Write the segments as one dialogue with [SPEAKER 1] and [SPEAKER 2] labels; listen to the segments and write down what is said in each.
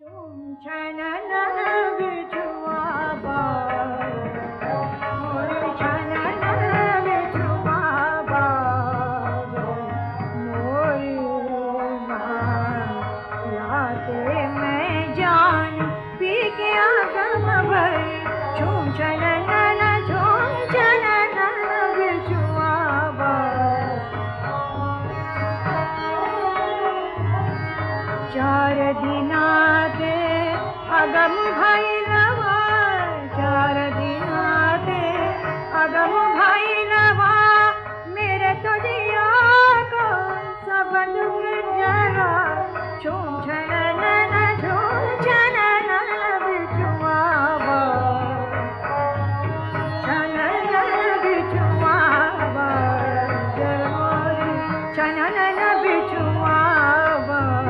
[SPEAKER 1] छनन बिछुआ बाज, मोर छनन बिछुआ बाज, मोर याते मैं जान पी के आगम भरी, झूम छनन झूम छनन बिछुआ बाज। चार दिना दे अगम भैरवा, चार दिना दे अगम भैरवा, मेरे तो दिया को सब दुख जरा, झूम छनन झूम छनन बिछुआ बाज, छनन बिछुआ बाज, मोरी छनन बिछुआ बाज।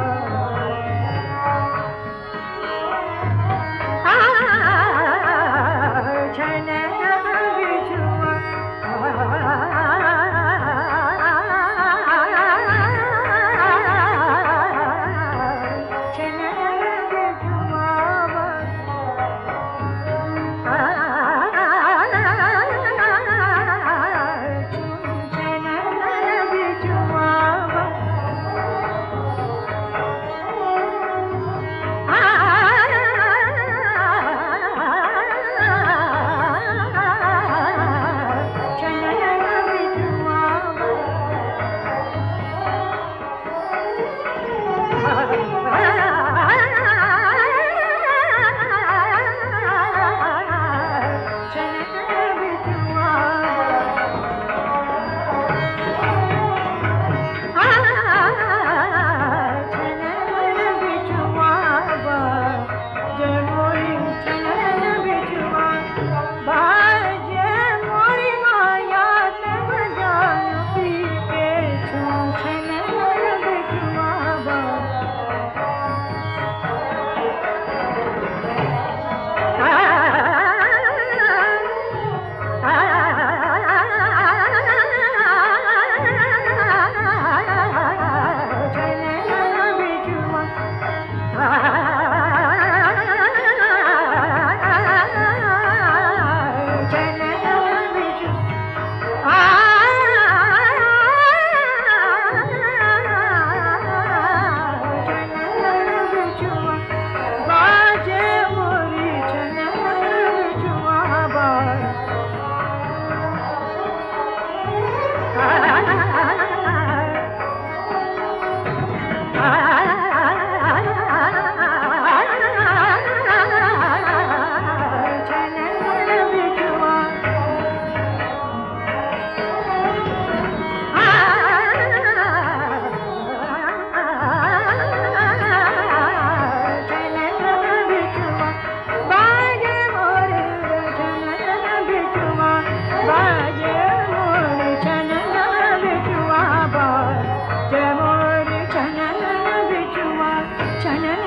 [SPEAKER 1] छनन